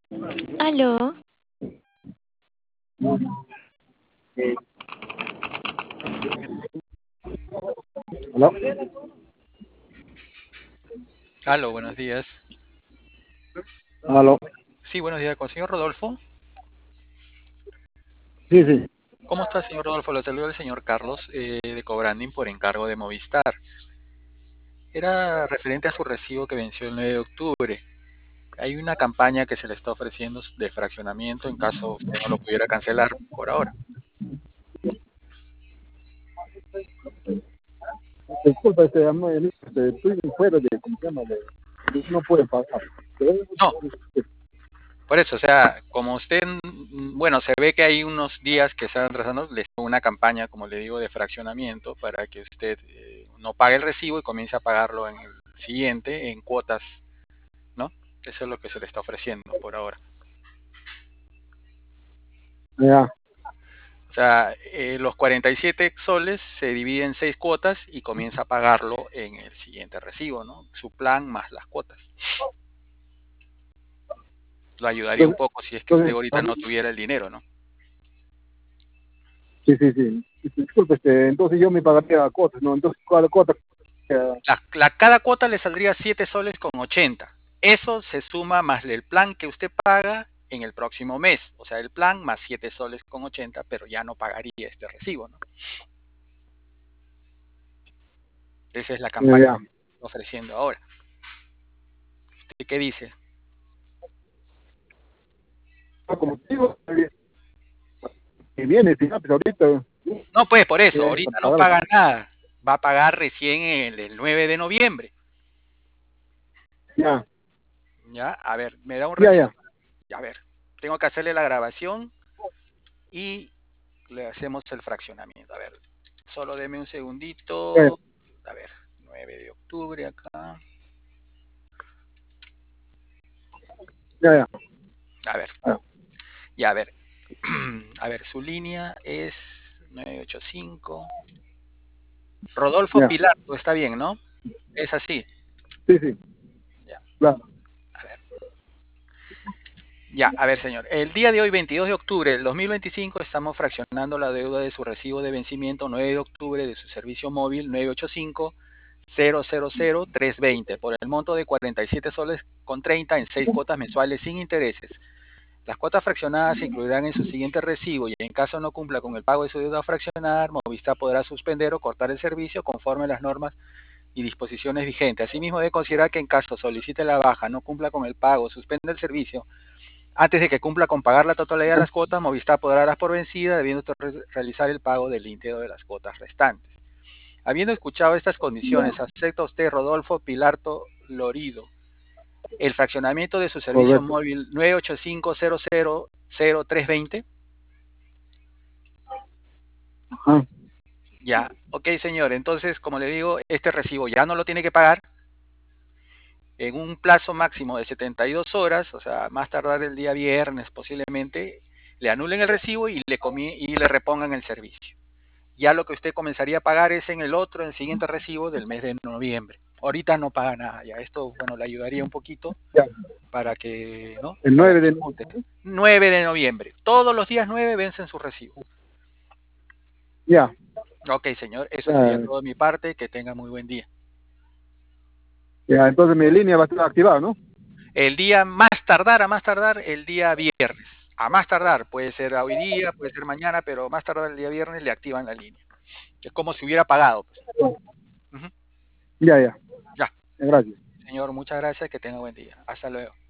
Aló, ¿Aló? Aló, buenos días. ¿Aló? Sí, buenos días, con el señor Rodolfo. Sí, sí. ¿Cómo está, señor Rodolfo? Le saluda el señor Carlos de Cobranding por encargo de Movistar. Era referente a su recibo que venció el 9 de octubre. Hay una campaña que se le está ofreciendo de fraccionamiento en caso usted no lo pudiera cancelar por ahora. Disculpa, estoy fuera de, ¿cómo se llama? No puede pasar. No, por eso, o sea, como usted, bueno, se ve que hay unos días que están atrasando, le tengo una campaña, como le digo, de fraccionamiento para que usted no pague el recibo y comience a pagarlo en el siguiente en cuotas, ¿no? Eso es lo que se le está ofreciendo por ahora. Ya, O sea, los 47 soles se dividen en 6 cuotas y comienza a pagarlo en el siguiente recibo, ¿no? Su plan más las cuotas. Lo ayudaría un entonces, poco si es que usted entonces, ahorita no tuviera el dinero, ¿no? sí, sí, sí. Disculpe, entonces yo me pagaría a cuotas, ¿no? Entonces, cada cuota, Cada cuota le saldría 7 soles con 80. Eso se suma más el plan que usted paga en el próximo mes. O sea, el plan más 7 soles con 80, pero ya no pagaría este recibo, ¿no? Esa es la campaña ya. que estoy ofreciendo ahora. ¿Usted qué dice? Como te digo, que viene, si no, pues ahorita, No, pues por eso, para ahorita no pagar. paga nada. Va a pagar recién el 9 de noviembre. Ya, ¿Ya? A ver, me da un ya, ratito. ya. A ver, tengo que hacerle la grabación y le hacemos el fraccionamiento. A ver, solo deme un Ya, segundito. A ver, 9 de octubre acá. ya, ya. A ver, Ya, ya, a ver. A ver, su línea es 985. Rodolfo ya. Pilar, está bien, ¿no? Es así. Sí, sí, Ya, claro. a ver. Ya, a ver, señor. El día de hoy, 22 de octubre del 2025, estamos fraccionando la deuda de su recibo de vencimiento 9 de octubre de su servicio móvil 985-000-320 por el monto de 47 soles con 30 en 6 cuotas mensuales sin intereses. Las cuotas fraccionadas se incluirán en su siguiente recibo y en caso no cumpla con el pago de su deuda fraccionada, Movistar podrá suspender o cortar el servicio conforme a las normas y disposiciones vigentes. Asimismo, debe considerar que en caso solicite la baja, no cumpla con el pago, suspenda el servicio, antes de que cumpla con pagar la totalidad de las cuotas, Movistar podrá darlas por vencida, debiendo realizar el pago del íntegro de las cuotas restantes. Habiendo escuchado estas condiciones, ¿acepta usted, Rodolfo Pilarto Lorido, el fraccionamiento de su servicio Correcto. móvil 985-000-320? Ajá. Ya, ok, señor. Entonces, como le digo, este recibo ya no lo tiene que pagar en un plazo máximo de 72 horas, o sea, más tardar el día viernes posiblemente, le anulen el recibo y le repongan el servicio. Ya lo que usted comenzaría a pagar es en el siguiente recibo del mes de noviembre. Ahorita no paga nada, ya esto, bueno, le ayudaría un poquito Ya. para que, ¿no? El Para 9 que de junte. 9 de noviembre. Todos los días 9 vencen su recibo. ya, Ok, señor, eso sería ya, todo de mi parte. Que tenga muy buen día. ya. Entonces mi línea va a estar activada, ¿no? El día más tardar, a más tardar, el día viernes. A más tardar, puede ser hoy día, puede ser mañana, pero más tardar el día viernes le activan la línea. Es como si hubiera pagado, pues. Ujú. Ya, ya. Ya, Gracias. señor, muchas gracias, que tenga buen día. Hasta luego.